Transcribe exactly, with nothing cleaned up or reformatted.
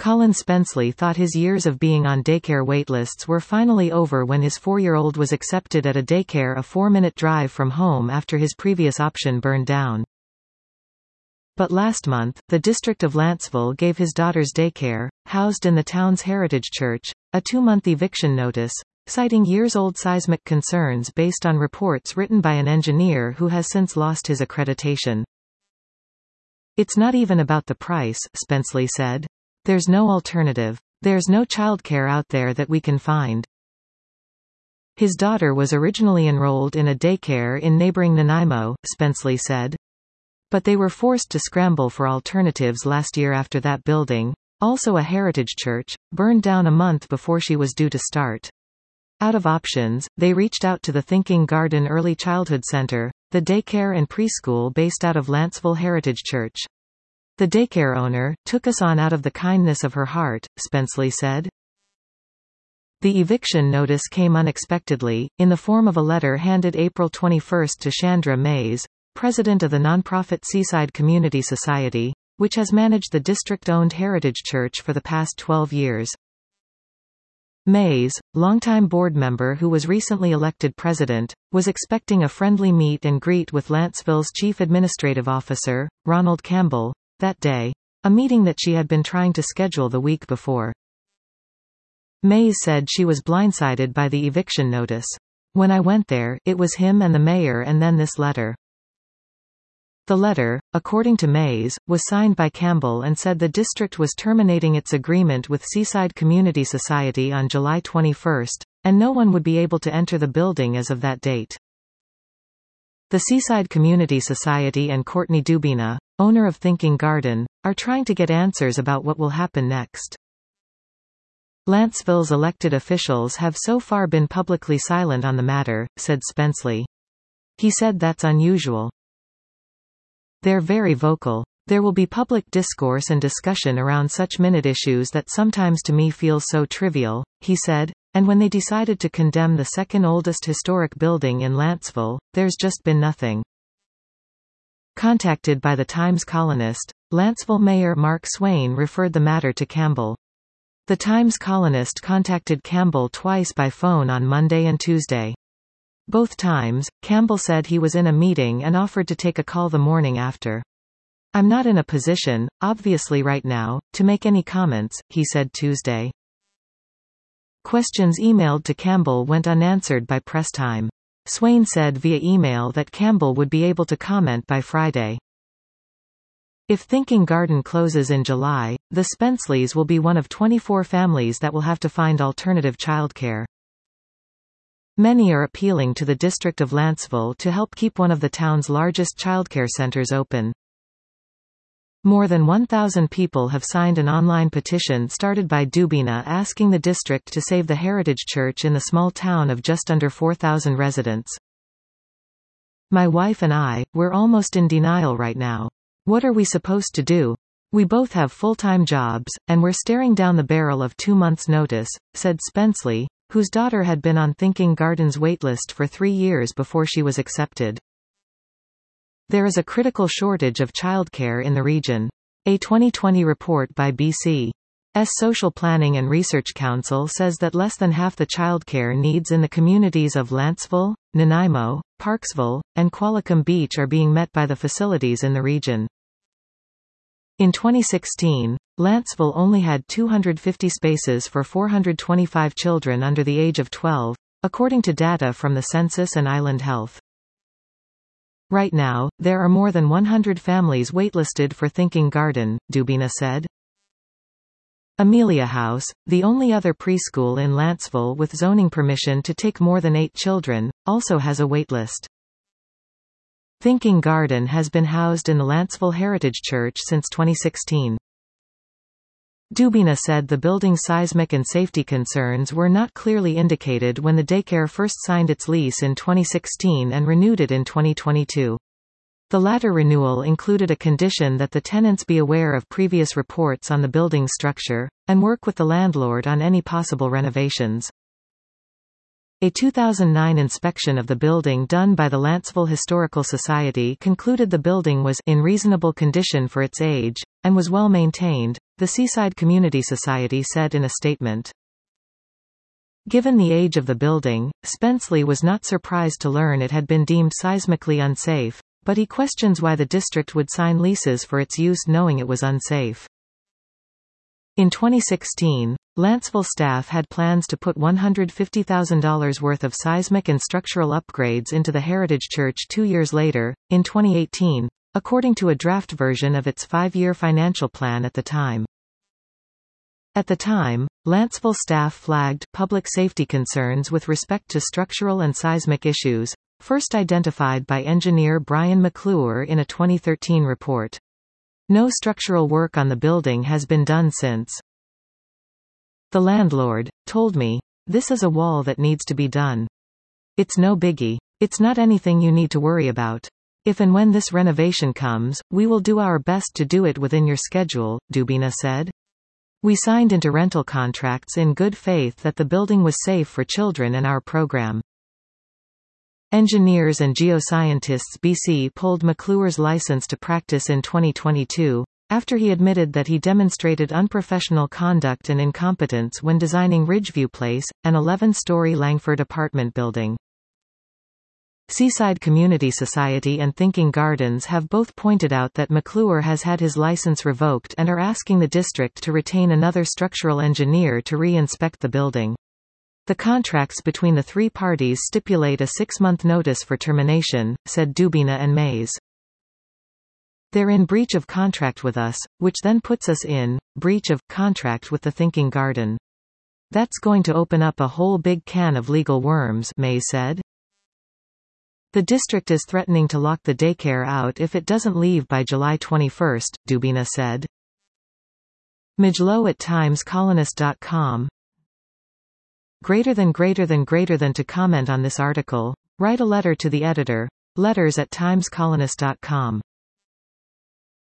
Colin Spenceley thought his years of being on daycare waitlists were finally over when his four-year-old was accepted at a daycare a four-minute drive from home after his previous option burned down. But last month, the district of Lantzville gave his daughter's daycare, housed in the town's Heritage Church, a two-month eviction notice, citing years-old seismic concerns based on reports written by an engineer who has since lost his accreditation. "It's not even about the price," Spenceley said. "There's no alternative. There's no childcare out there that we can find." His daughter was originally enrolled in a daycare in neighboring Nanaimo, Spenceley said. But they were forced to scramble for alternatives last year after that building, also a heritage church, burned down a month before she was due to start. Out of options, they reached out to the Thinking Garden Early Childhood Center, the daycare and preschool based out of Lantzville Heritage Church. "The daycare owner took us on out of the kindness of her heart," Spenceley said. The eviction notice came unexpectedly, in the form of a letter handed April twenty-first to Chandra Mays, president of the nonprofit Seaside Community Society, which has managed the district-owned Heritage Church for the past twelve years. Mays, longtime board member who was recently elected president, was expecting a friendly meet and greet with Lantzville's chief administrative officer, Ronald Campbell, that day, a meeting that she had been trying to schedule the week before. Mays said she was blindsided by the eviction notice. "When I went there, it was him and the mayor and then this letter." The letter, according to Mays, was signed by Campbell and said the district was terminating its agreement with Seaside Community Society on July twenty-first, and no one would be able to enter the building as of that date. The Seaside Community Society and Courtney Dubina, owner of Thinking Garden, are trying to get answers about what will happen next. Lantzville's elected officials have so far been publicly silent on the matter, said Spenceley. He said that's unusual. "They're very vocal. There will be public discourse and discussion around such minute issues that sometimes to me feels so trivial," he said, "and when they decided to condemn the second oldest historic building in Lantzville, there's just been nothing." Contacted by the Times columnist, Lantzville Mayor Mark Swain referred the matter to Campbell. The Times columnist contacted Campbell twice by phone on Monday and Tuesday. Both times, Campbell said he was in a meeting and offered to take a call the morning after. "I'm not in a position, obviously right now, to make any comments," he said Tuesday. Questions emailed to Campbell went unanswered by press time. Swain said via email that Campbell would be able to comment by Friday. If Thinking Garden closes in July, the Spenceleys will be one of twenty-four families that will have to find alternative childcare. Many are appealing to the District of Lantzville to help keep one of the town's largest childcare centers open. More than one thousand people have signed an online petition started by Dubina asking the district to save the Heritage Church in the small town of just under four thousand residents. "My wife and I, we're almost in denial right now. What are we supposed to do? We both have full-time jobs, and we're staring down the barrel of two months' notice," said Spenceley, whose daughter had been on Thinking Garden's waitlist for three years before she was accepted. There is a critical shortage of childcare in the region. A twenty twenty report by B C's Social Planning and Research Council says that less than half the childcare needs in the communities of Lantzville, Nanaimo, Parksville, and Qualicum Beach are being met by the facilities in the region. In twenty sixteen, Lantzville only had two hundred fifty spaces for four hundred twenty-five children under the age of twelve, according to data from the Census and Island Health. Right now, there are more than one hundred families waitlisted for Thinking Garden, Dubina said. Amelia House, the only other preschool in Lantzville with zoning permission to take more than eight children, also has a waitlist. Thinking Garden has been housed in the Lantzville Heritage Church since twenty sixteen. Dubina said the building's seismic and safety concerns were not clearly indicated when the daycare first signed its lease in twenty sixteen and renewed it in twenty twenty-two. The latter renewal included a condition that the tenants be aware of previous reports on the building's structure, and work with the landlord on any possible renovations. A two thousand nine inspection of the building done by the Lantzville Historical Society concluded the building was in reasonable condition for its age, and was well maintained. the Seaside Community Society said in a statement. Given the age of the building, Spenceley was not surprised to learn it had been deemed seismically unsafe, but he questions why the district would sign leases for its use knowing it was unsafe. In twenty sixteen, Lanceville staff had plans to put one hundred fifty thousand dollars worth of seismic and structural upgrades into the Heritage Church two years later, in twenty eighteen, according to a draft version of its five-year financial plan at the time. At the time, Lanceville staff flagged public safety concerns with respect to structural and seismic issues, first identified by engineer Brian McClure in a twenty thirteen report. No structural work on the building has been done since. The landlord told me, "This is a wall that needs to be done. It's no biggie. It's not anything you need to worry about. If and when this renovation comes, we will do our best to do it within your schedule," Dubina said. "We signed into rental contracts in good faith that the building was safe for children and our program." Engineers and Geoscientists B C pulled McClure's license to practice in twenty twenty-two, after he admitted that he demonstrated unprofessional conduct and incompetence when designing Ridgeview Place, an eleven-story Langford apartment building. Seaside Community Society and Thinking Gardens have both pointed out that McClure has had his license revoked and are asking the district to retain another structural engineer to re-inspect the building. The contracts between the three parties stipulate a six-month notice for termination, said Dubina and Mays. "They're in breach of contract with us, which then puts us in breach of contract with the Thinking Garden. That's going to open up a whole big can of legal worms," Mays said. "The district is threatening to lock the daycare out if it doesn't leave by July twenty-first, Dubina said. Mijlow at times colonist dot com. Greater than greater than greater than to comment on this article, write a letter to the editor. Letters at times colonist dot com.